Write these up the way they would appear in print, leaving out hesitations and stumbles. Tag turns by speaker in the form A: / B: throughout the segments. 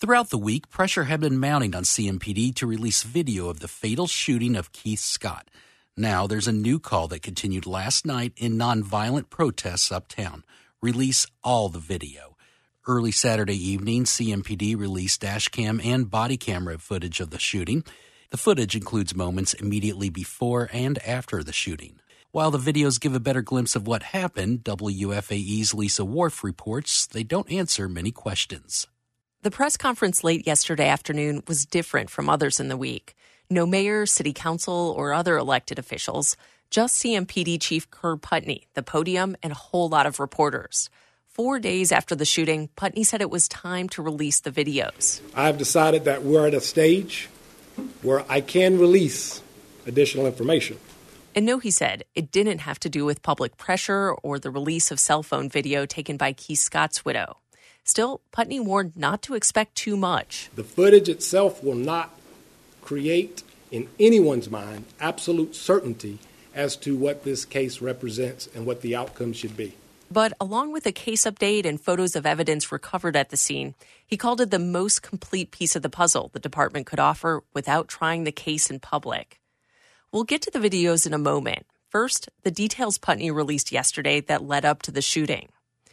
A: Throughout the week, pressure had been mounting on CMPD to release video of the fatal shooting of Keith Scott. Now there's a new call that continued last night in nonviolent protests uptown. Release all the video. Early Saturday evening, CMPD released dash cam and body camera footage of the shooting. The footage includes moments immediately before and after the shooting. While the videos give a better glimpse of what happened, WFAE's Lisa Wharf reports they don't answer many questions.
B: The press conference late yesterday afternoon was different from others in the week. No mayor, city council, or other elected officials, just CMPD Chief Kerr Putney, the podium, and a whole lot of reporters. 4 days after the shooting, Putney said it was time to release the videos.
C: I've decided that we're at a stage where I can release additional information.
B: And no, he said, it didn't have to do with public pressure or the release of cell phone video taken by Keith Scott's widow. Still, Putney warned not to expect too much.
C: The footage itself will not create in anyone's mind absolute certainty as to what this case represents and what the outcome should be.
B: But along with a case update and photos of evidence recovered at the scene, he called it the most complete piece of the puzzle the department could offer without trying the case in public. We'll get to the videos in a moment. First, the details Putney released yesterday that led up to the shooting.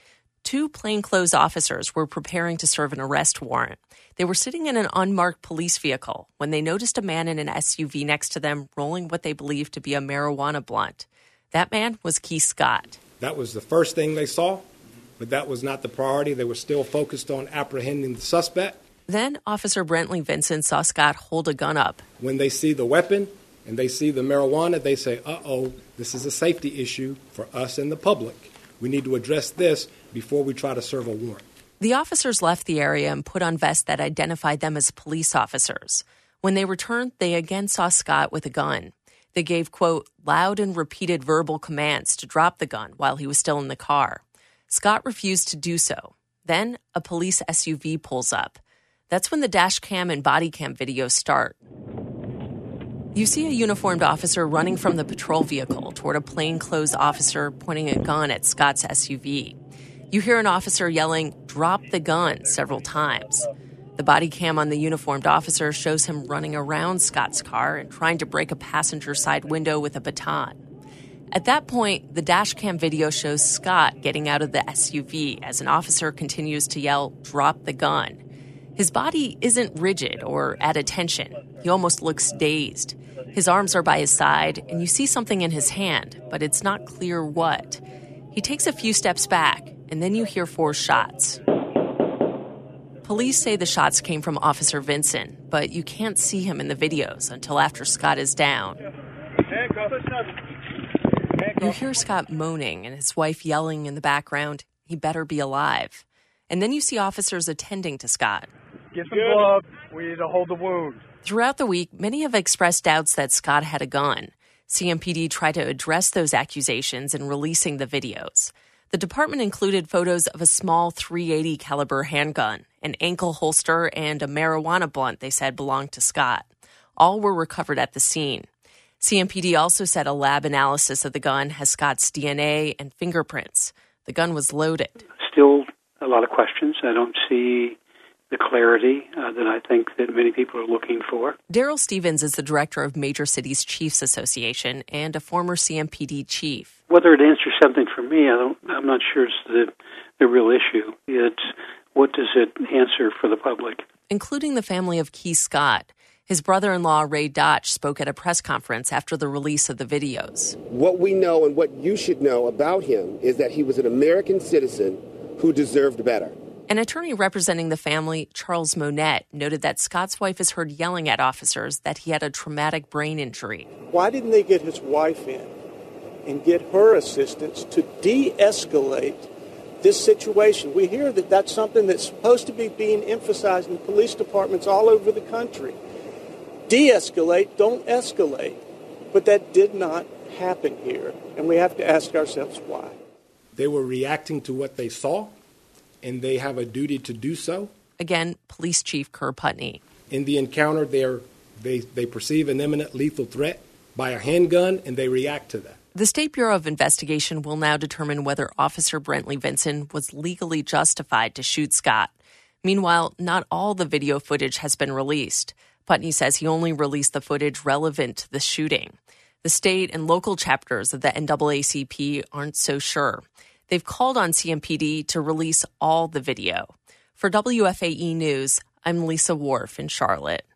B: 2 plainclothes officers were preparing to serve an arrest warrant. They were sitting in an unmarked police vehicle when they noticed a man in an SUV next to them rolling what they believed to be a marijuana blunt. That man was Keith Scott.
C: That was the first thing they saw, but that was not the priority. They were still focused on apprehending the suspect.
B: Then Officer Brentley Vincent saw Scott hold a gun up.
C: When they see the weapon and they see the marijuana, they say, this is a safety issue for us and the public. We need to address this before we try to serve a warrant.
B: The officers left the area and put on vests that identified them as police officers. When they returned, they again saw Scott with a gun. They gave, quote, loud and repeated verbal commands to drop the gun while he was still in the car. Scott refused to do so. Then a police SUV pulls up. That's when the dash cam and body cam videos start. You see a uniformed officer running from the patrol vehicle toward a plainclothes officer pointing a gun at Scott's SUV. You hear an officer yelling, "Drop the gun," several times. The body cam on the uniformed officer shows him running around Scott's car and trying to break a passenger side window with a baton. At that point, the dash cam video shows Scott getting out of the SUV as an officer continues to yell, "Drop the gun." His body isn't rigid or at attention. He almost looks dazed. His arms are by his side, and you see something in his hand, but it's not clear what. He takes a few steps back, and then you hear 4 shots. Police say the shots came from Officer Vincent, but you can't see him in the videos until after Scott is down. You hear Scott moaning and his wife yelling in the background, "He better be alive." And then you see officers attending to Scott.
D: Get some gloves. We need to hold the wound.
B: Throughout the week, many have expressed doubts that Scott had a gun. CMPD tried to address those accusations in releasing the videos. The department included photos of a small .380 caliber handgun, an ankle holster, and a marijuana blunt they said belonged to Scott. All were recovered at the scene. CMPD also said a lab analysis of the gun has Scott's DNA and fingerprints. The gun was loaded.
E: Still a lot of questions. I don't see the clarity that I think that many people are looking for.
B: Daryl Stevens is the director of Major Cities Chiefs Association and a former CMPD chief.
E: Whether it answers something for me, I'm not sure it's the real issue. It's what does it answer for the public?
B: Including the family of Keith Scott. His brother-in-law, Ray Dotch, spoke at a press conference after the release of the videos.
F: What we know and what you should know about him is that he was an American citizen who deserved better.
B: An attorney representing the family, Charles Monette, noted that Scott's wife is heard yelling at officers that he had a traumatic brain injury.
G: Why didn't they get his wife in and get her assistance to de-escalate this situation? We hear that that's something that's supposed to be being emphasized in police departments all over the country. De-escalate, don't escalate. But that did not happen here, and we have to ask ourselves why.
C: They were reacting to what they saw, and they have a duty to do so.
B: Again, Police Chief Kerr Putney.
C: In the encounter, they perceive an imminent lethal threat by a handgun, and they react to that.
B: The State Bureau of Investigation will now determine whether Officer Brentley Vincent was legally justified to shoot Scott. Meanwhile, not all the video footage has been released. Putney says he only released the footage relevant to the shooting. The state and local chapters of the NAACP aren't so sure. They've called on CMPD to release all the video. For WFAE News, I'm Lisa Wharf in Charlotte.